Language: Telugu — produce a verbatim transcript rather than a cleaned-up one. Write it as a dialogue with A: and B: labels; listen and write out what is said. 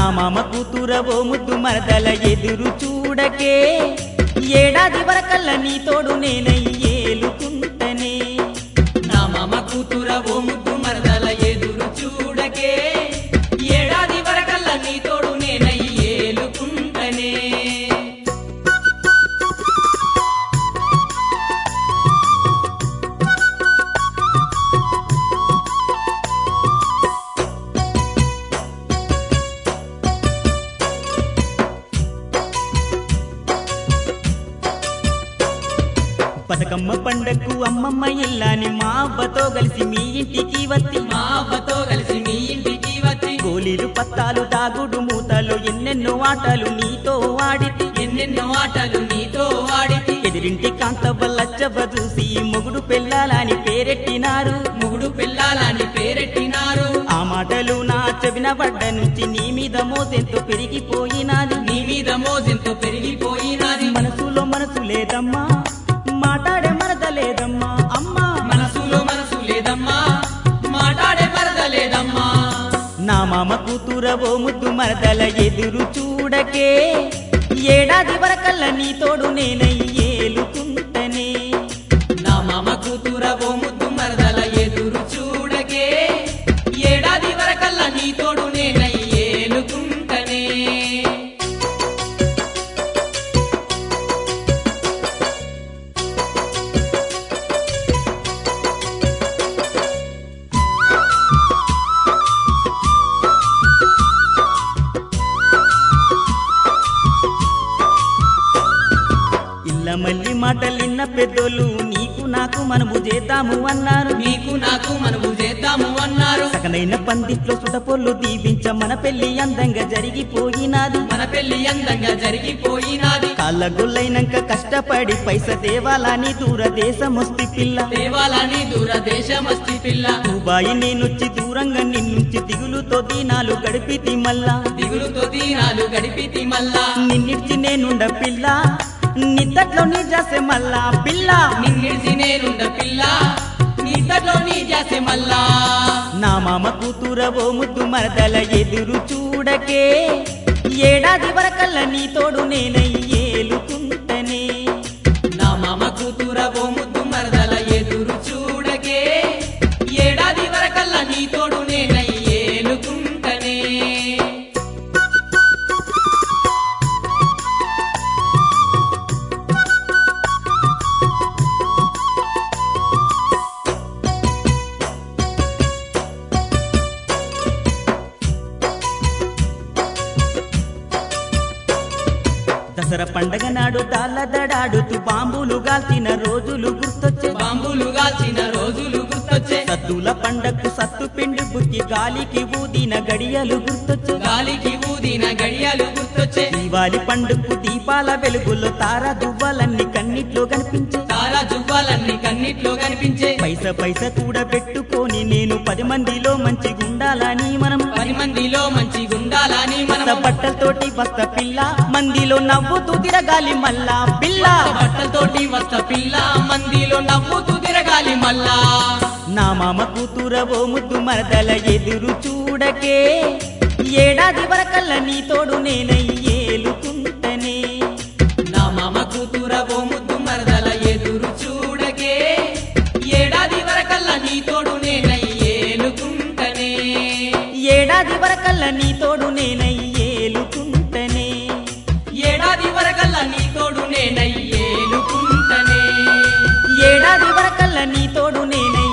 A: మామ కూతుర ఓ ముద్దు మరదల ఎదురు చూడకే ఏడాది వరకల్ల నీ తోడు నేనై ఏలుకుంటనే
B: నా మామ కూతుర ఓ ముద్దు మరదల ఎదురు చూడకే ఏడాది వరకల్ల నీ తోడు నేనై ఏలుకుంటనే
A: బతుకమ్మ పండక్కు అమ్మమ్మ ఇల్లాని మా అవ్వతో కలిసి మీ ఇంటికి వచ్చి
B: మా అవ్వతో కలిసి మీ ఇంటికి వచ్చి
A: గోలీలు పత్తాలు దాగుడు మూతలు ఎన్నెన్నో ఆటలు నీతో ఆడితి
B: ఎన్నెన్నో ఆటలు నీతో ఆడితి
A: ఎదిరింటి కాంతవ్వ లచ్చవ్వ చూసి మొగుడు పెళ్ళాలని పేరెట్టినారు
B: మొగుడు పెళ్ళాలని పేరెట్టినారు
A: ఆ మాటలు నా చెవిన పడ్డ నుంచి నీ మీద మోసెంతో పెరిగిపోయినాది
B: నీ మీద మోజంతో పెరిగిపోయినది
A: మనసులో మనసు లేదమ్మా మాట్లాడే మరద లేదమ్మా అమ్మా
B: మనసులో మనసు లేదమ్మా మాట్లాడే మరద లేదమ్మా
A: నా మామ కూతుర ఓ ముద్దు మరదల ఎదురు చూడకే ఏడాది వరకల్ల నీ తోడు నేనై ఏలుకుంటనే
B: నా మామ కూతుర ఓ ముద్దు మరదల ఎదురు చూడకే ఏడాది వరకల్ల నీ తోడు నేనై ఏలుకుంటనే
A: ఇల్ల మల్లి మాటలిన్న పెద్దోళ్ళు నీకు నాకు మనము చేద్దాము అన్నారు
B: నీకు నాకు మనము చేద్దాము అన్నారు
A: సకనైన పందిట్లో సుటపొల్లు దీవించ మన పెళ్లి అందంగా జరిగిపోయినాది
B: మన పెళ్లి అందంగా జరిగిపోయినది
A: కాళ్ళ గొల్లైనాక కష్టపడి పైస దేవాలని దూరదేశమొస్తి పిల్ల
B: దేవాలని దూరదేశమస్తి పిల్ల
A: దుబాయి నేనొచ్చి దూరంగా నిన్నుంచి దిగులుతో దీనాలు గడిపితి మల్లా
B: దిగులుతో తీరాలు గడిపితి మల్లా
A: నిన్నిచ్చి నేనుండ పిల్ల నిద్దట్లో నీ జాసే మల్లా పిల్ల
B: నిన్నిడిసి నేనుండ పిల్ల నీతలో నీ చేసే మల్లా
A: నా మామ కూతుర ఓ ముద్దు మరదల ఎదురు చూడకే ఏడాది వరకల్ల నీ తోడు నేనై ఏలుకుంటనే
B: నా మామ కూతుర ఓ ముద్దు మరదల ఎదురు చూడకే ఏడాది వరకల్లా నీ తోడు నేనై ఏలుకుంటనే
A: దసరా పండగ నాడు తాళ్ళదడాడుతూ బాంబులు గాల్చిన రోజులు గుర్తొచ్చే
B: బాంబులు గాల్చిన రోజులు గుర్తొచ్చే
A: సద్దుల పండగకు సత్తు పిండి బుక్కి గాలికి ఊదిన గడియలు గుర్తొచ్చే
B: గాలికి ఊదిన గడియలు గుర్తొచ్చే
A: దీవాలి పండుగకు దీపాల వెలుగులో తార దువ్వాలన్నీ కన్నిట్లో కనిపించే
B: తారా జువ్వాలన్నీ కన్నిట్లో కనిపించే
A: పైస పైస కూడా పెట్టుకొని నేను పది మందిలో మంచి గుండాలని మనం
B: పది మందిలో మంచి గుండాలని
A: కొత్త
B: మనం
A: బట్టలతోటి వస్త పిల్ల మందిలో నవ్వుతూ తిరగాలి మల్లా పిల్ల
B: బట్టలతోటి వస్త పిల్ల మందిలో నవ్వుతూ తిరగాలి మల్లా
A: నా మామ కూతుర ఓ ముద్దు మరదల ఎదురు చూడకే ఏడాది వరకల్ల నీ తోడు నేనై ఏలుకుంటనే
B: నా మామ కూతుర ఓ ముద్దు మరదల ఎదురు చూడకే ఏడాది వరకల్లా నీ తోడు నేనై ఏలుకుంటనే
A: ఏడాది వరకల్ల నీ తోడు నేనై ఏలుకుంటనే
B: ఏడాది వరకల్లా నీ తోడు నేనై ఏలుకుంటనే
A: ఏడాది వరకల్ల నీ తోడు నేనై